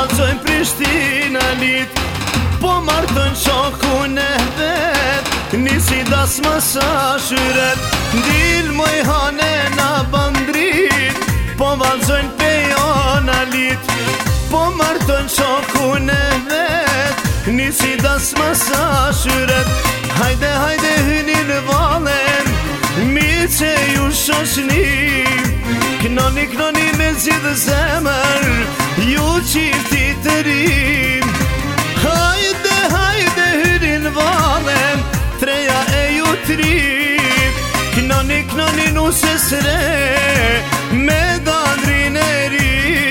vazojnë Prishtina lit, po martën shokun e vet, nisi das më sa shyret. Dil moj hane na bandrit, po vazojnë pejona lit, po martën shokun e vet, nisi das më sa shyret. Hajde, hajde hyni në valen, mi që ju shoshni, knoni, knoni me zidë zemër, ju qifti të rim. Hajde, hajde hyni në valen, treja e ju trim, knoni, knoni nuse sre, me dandrin e rim.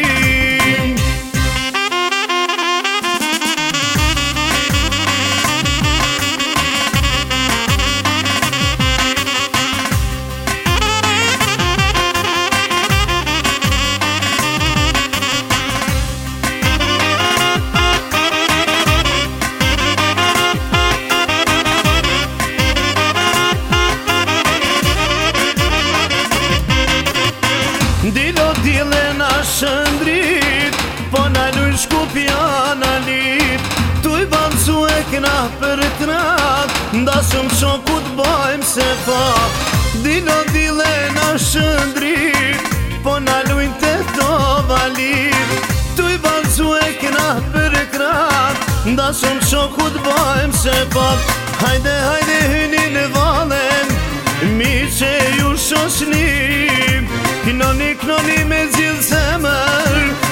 Dilo dile na shëndrit, po na lujnë shkupja na lit, tu i bancu e kna për krat, ndasëm shokut bajmë se pa. Dilo dile na shëndrit, po na lujnë të to valit, tu i bancu e kna për krat, ndasëm shokut bajmë se pa. Hajde, hajde hyni në valen, mi që ju shoshni, knoni, knoni me zilë zemër,